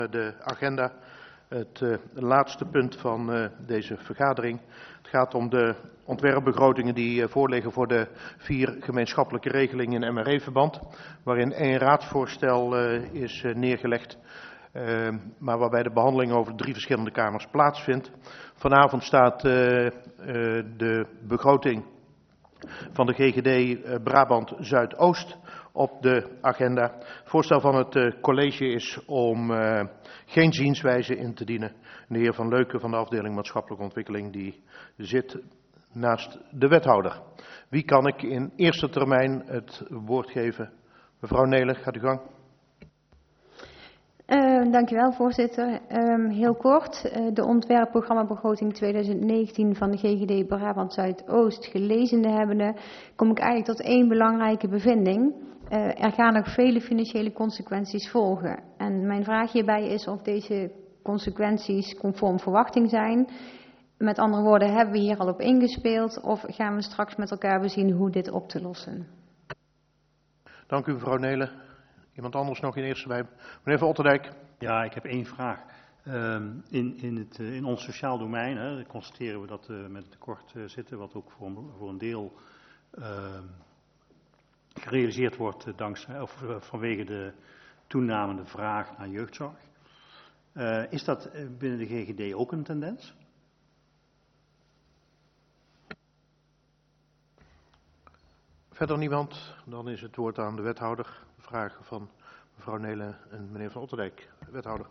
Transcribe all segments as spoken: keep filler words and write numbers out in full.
De agenda, het uh, laatste punt van uh, deze vergadering. Het gaat om de ontwerpbegrotingen die uh, voorliggen voor de vier gemeenschappelijke regelingen in M R E-verband, waarin één raadsvoorstel uh, is uh, neergelegd, uh, maar waarbij de behandeling over drie verschillende kamers plaatsvindt. Vanavond staat uh, uh, de begroting van de G G D uh, Brabant Zuidoost op de agenda. Het voorstel van het uh, college is om uh, geen zienswijze in te dienen. De heer Van Leuken van de afdeling maatschappelijke ontwikkeling die zit naast de wethouder. Wie kan ik in eerste termijn het woord geven? Mevrouw Nelen, gaat u gang. Uh, dank u wel, voorzitter. Um, heel kort, uh, de ontwerpprogrammabegroting twintig negentien van de G G D Brabant Zuidoost gelezende hebbende, kom ik eigenlijk tot één belangrijke bevinding. Uh, er gaan nog vele financiële consequenties volgen. En mijn vraag hierbij is of deze consequenties conform verwachting zijn. Met andere woorden, hebben we hier al op ingespeeld of gaan we straks met elkaar bezien hoe dit op te lossen? Dank u, mevrouw Nelen. Iemand anders nog in eerste bij? Meneer Van Otterdijk. Ja, ik heb één vraag. Um, in, in, het, in ons sociaal domein hè, constateren we dat we met een tekort uh, zitten, wat ook voor, voor een deel uh, gerealiseerd wordt uh, dankzij, of, uh, vanwege de toenamende vraag naar jeugdzorg. Uh, is dat uh, binnen de G G D ook een tendens? Verder niemand? Dan is het woord aan de wethouder. Vragen van mevrouw Nelen en meneer Van Otterdijk. Wethouder.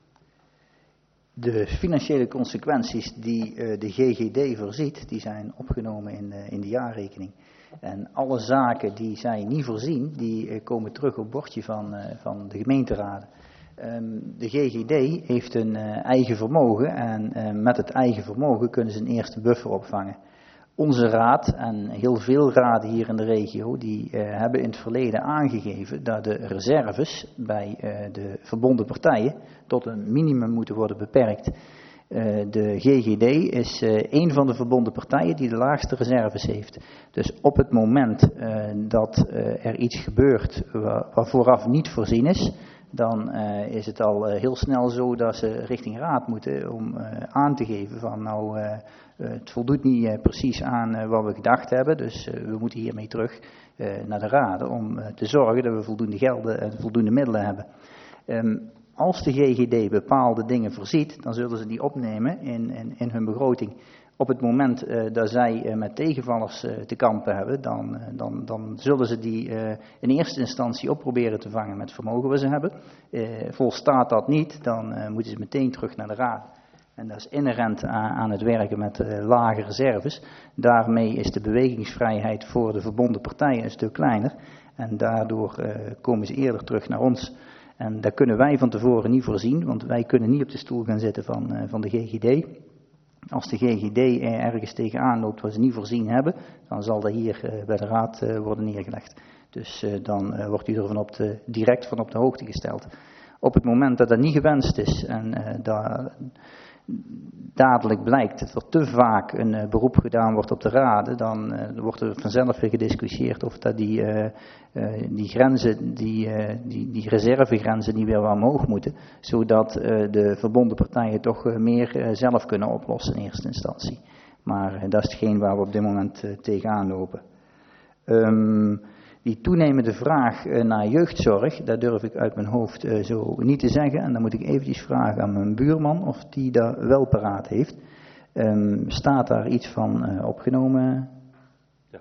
De financiële consequenties die uh, de G G D voorziet, die zijn opgenomen in, uh, in de jaarrekening. En alle zaken die zij niet voorzien, die uh, komen terug op het bordje van, uh, van de gemeenteraden. Um, de G G D heeft een uh, eigen vermogen en uh, met het eigen vermogen kunnen ze een eerste buffer opvangen. Onze raad en heel veel raden hier in de regio, die uh, hebben in het verleden aangegeven dat de reserves bij uh, de verbonden partijen tot een minimum moeten worden beperkt. Uh, de G G D is uh, een van de verbonden partijen die de laagste reserves heeft. Dus op het moment uh, dat uh, er iets gebeurt waar, waar vooraf niet voorzien is, dan uh, is het al uh, heel snel zo dat ze richting raad moeten om uh, aan te geven van nou, uh, uh, het voldoet niet uh, precies aan uh, wat we gedacht hebben, dus uh, we moeten hiermee terug uh, naar de raden om uh, te zorgen dat we voldoende gelden en voldoende middelen hebben. Um, als de G G D bepaalde dingen voorziet, dan zullen ze die opnemen in, in, in hun begroting. Op het moment uh, dat zij uh, met tegenvallers uh, te kampen hebben, dan, uh, dan, dan zullen ze die uh, in eerste instantie op proberen te vangen met het vermogen wat ze hebben. Uh, volstaat dat niet, dan uh, moeten ze meteen terug naar de raad. En dat is inherent aan, aan het werken met uh, lage reserves. Daarmee is de bewegingsvrijheid voor de verbonden partijen een stuk kleiner. En daardoor uh, komen ze eerder terug naar ons. En dat kunnen wij van tevoren niet voorzien, want wij kunnen niet op de stoel gaan zitten van, uh, van de G G D. Als de G G D ergens tegenaan loopt wat ze niet voorzien hebben, dan zal dat hier uh, bij de raad uh, worden neergelegd. Dus uh, dan uh, wordt u er van op de, direct van op de hoogte gesteld. Op het moment dat dat niet gewenst is en uh, dat dadelijk blijkt dat er te vaak een uh, beroep gedaan wordt op de raden, dan uh, wordt er vanzelf weer gediscussieerd of dat die, uh, uh, die grenzen, die, uh, die, die reservegrenzen niet weer wat omhoog moeten, zodat uh, de verbonden partijen toch uh, meer uh, zelf kunnen oplossen in eerste instantie. Maar uh, dat is hetgeen waar we op dit moment uh, tegenaan lopen. Um, Die toenemende vraag uh, naar jeugdzorg, dat durf ik uit mijn hoofd uh, zo niet te zeggen. En dan moet ik eventjes vragen aan mijn buurman of die dat wel paraat heeft. Um, staat daar iets van uh, opgenomen? Ja.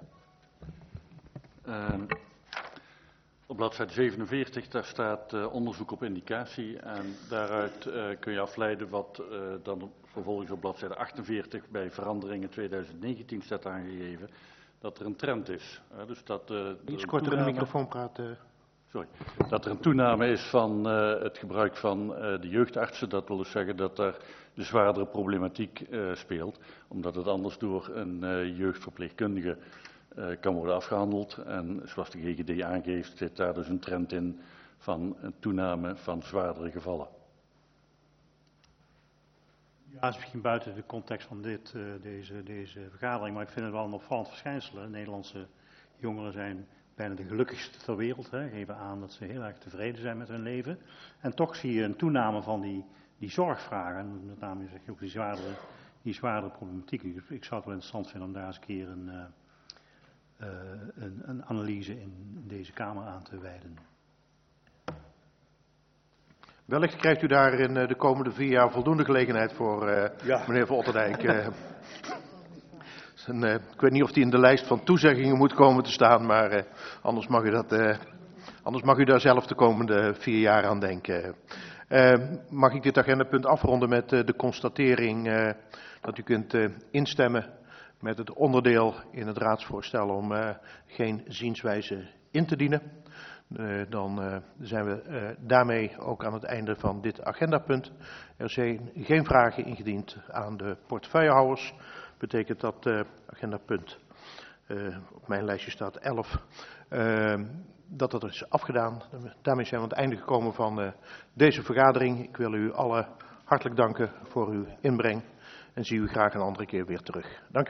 Uh, op bladzijde zevenenveertig, daar staat uh, onderzoek op indicatie. En daaruit uh, kun je afleiden wat uh, dan vervolgens op bladzijde achtenveertig bij veranderingen twintig negentien staat aangegeven. Dat er een trend is. Uh, dus dat, uh, Iets korter in de microfoon praten. Sorry. Dat er een toename is van uh, het gebruik van uh, de jeugdartsen. Dat wil dus zeggen dat er de zwaardere problematiek uh, speelt. Omdat het anders door een uh, jeugdverpleegkundige uh, kan worden afgehandeld. En zoals de G G D aangeeft zit daar dus een trend in van een toename van zwaardere gevallen. Ja, dat is misschien buiten de context van dit, uh, deze, deze vergadering, maar ik vind het wel een opvallend verschijnsel. Hè. Nederlandse jongeren zijn bijna de gelukkigste ter wereld, hè, geven aan dat ze heel erg tevreden zijn met hun leven. En toch zie je een toename van die, die zorgvragen, en met name zeg je ook die zwaardere, die zwaardere problematiek. Ik, ik zou het wel interessant vinden om daar eens een keer een, uh, uh, een, een analyse in, in deze Kamer aan te wijden. Wellicht krijgt u daar in de komende vier jaar voldoende gelegenheid voor, uh, ja. meneer Van Otterdijk. Uh, een, uh, ik weet niet of die in de lijst van toezeggingen moet komen te staan, maar uh, anders, mag u dat, uh, anders mag u daar zelf de komende vier jaar aan denken. Uh, mag ik dit agendapunt afronden met uh, de constatering uh, dat u kunt uh, instemmen met het onderdeel in het raadsvoorstel om uh, geen zienswijze in te dienen. Uh, dan uh, zijn we uh, daarmee ook aan het einde van dit agendapunt. Er zijn geen vragen ingediend aan de portefeuillehouders. Betekent dat uh, agendapunt, uh, op mijn lijstje staat elf, uh, dat dat is afgedaan. Daarmee zijn we aan het einde gekomen van uh, deze vergadering. Ik wil u allen hartelijk danken voor uw inbreng en zie u graag een andere keer weer terug. Dank u wel.